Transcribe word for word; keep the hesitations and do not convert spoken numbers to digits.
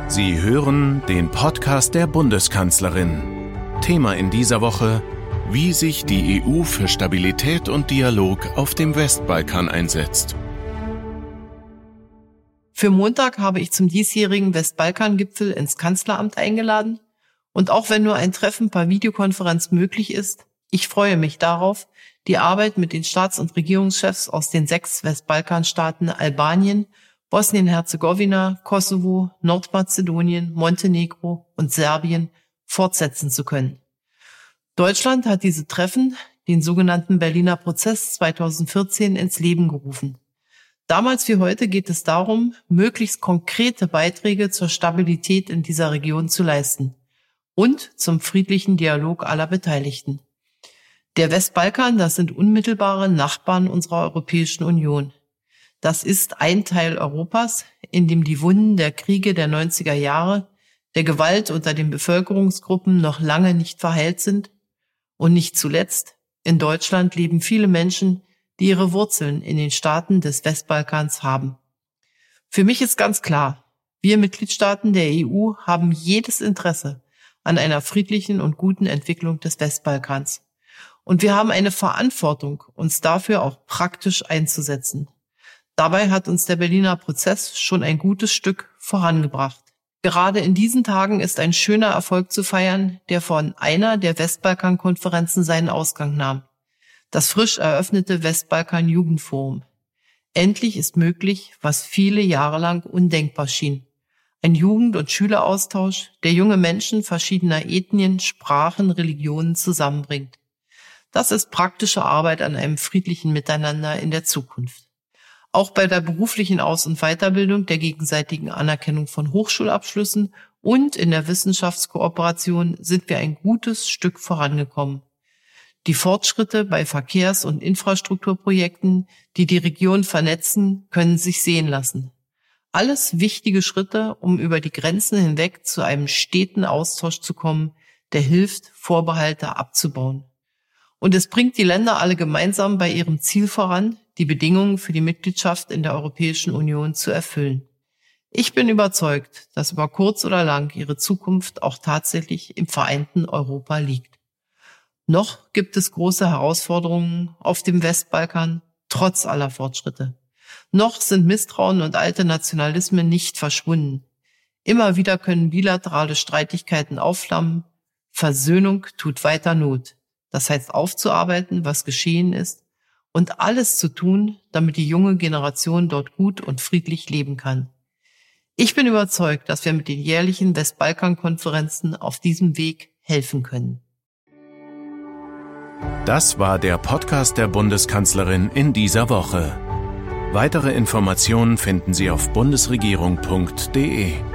Sie hören den Podcast der Bundeskanzlerin. Thema in dieser Woche: Wie sich die E U für Stabilität und Dialog auf dem Westbalkan einsetzt. Für Montag habe ich zum diesjährigen Westbalkan-Gipfel ins Kanzleramt eingeladen. Und auch wenn nur ein Treffen per Videokonferenz möglich ist, ich freue mich darauf, die Arbeit mit den Staats- und Regierungschefs aus den sechs Westbalkanstaaten Albanien, Bosnien-Herzegowina, Kosovo, Nordmazedonien, Montenegro und Serbien fortsetzen zu können. Deutschland hat diese Treffen, den sogenannten Berliner Prozess zweitausendvierzehn, ins Leben gerufen. Damals wie heute geht es darum, möglichst konkrete Beiträge zur Stabilität in dieser Region zu leisten und zum friedlichen Dialog aller Beteiligten. Der Westbalkan, das sind unmittelbare Nachbarn unserer Europäischen Union. Das ist ein Teil Europas, in dem die Wunden der Kriege der neunziger Jahre, der Gewalt unter den Bevölkerungsgruppen noch lange nicht verheilt sind. Und nicht zuletzt, in Deutschland leben viele Menschen, die ihre Wurzeln in den Staaten des Westbalkans haben. Für mich ist ganz klar, wir Mitgliedstaaten der E U haben jedes Interesse an einer friedlichen und guten Entwicklung des Westbalkans. Und wir haben eine Verantwortung, uns dafür auch praktisch einzusetzen. Dabei hat uns der Berliner Prozess schon ein gutes Stück vorangebracht. Gerade in diesen Tagen ist ein schöner Erfolg zu feiern, der von einer der Westbalkan-Konferenzen seinen Ausgang nahm: das frisch eröffnete Westbalkan-Jugendforum. Endlich ist möglich, was viele Jahre lang undenkbar schien: ein Jugend- und Schüleraustausch, der junge Menschen verschiedener Ethnien, Sprachen, Religionen zusammenbringt. Das ist praktische Arbeit an einem friedlichen Miteinander in der Zukunft. Auch bei der beruflichen Aus- und Weiterbildung, der gegenseitigen Anerkennung von Hochschulabschlüssen und in der Wissenschaftskooperation sind wir ein gutes Stück vorangekommen. Die Fortschritte bei Verkehrs- und Infrastrukturprojekten, die die Region vernetzen, können sich sehen lassen. Alles wichtige Schritte, um über die Grenzen hinweg zu einem steten Austausch zu kommen, der hilft, Vorbehalte abzubauen. Und es bringt die Länder alle gemeinsam bei ihrem Ziel voran, die Bedingungen für die Mitgliedschaft in der Europäischen Union zu erfüllen. Ich bin überzeugt, dass über kurz oder lang ihre Zukunft auch tatsächlich im vereinten Europa liegt. Noch gibt es große Herausforderungen auf dem Westbalkan, trotz aller Fortschritte. Noch sind Misstrauen und alte Nationalismen nicht verschwunden. Immer wieder können bilaterale Streitigkeiten aufflammen. Versöhnung tut weiter Not. Das heißt, aufzuarbeiten, was geschehen ist, und alles zu tun, damit die junge Generation dort gut und friedlich leben kann. Ich bin überzeugt, dass wir mit den jährlichen Westbalkan-Konferenzen auf diesem Weg helfen können. Das war der Podcast der Bundeskanzlerin in dieser Woche. Weitere Informationen finden Sie auf bundesregierung punkt de.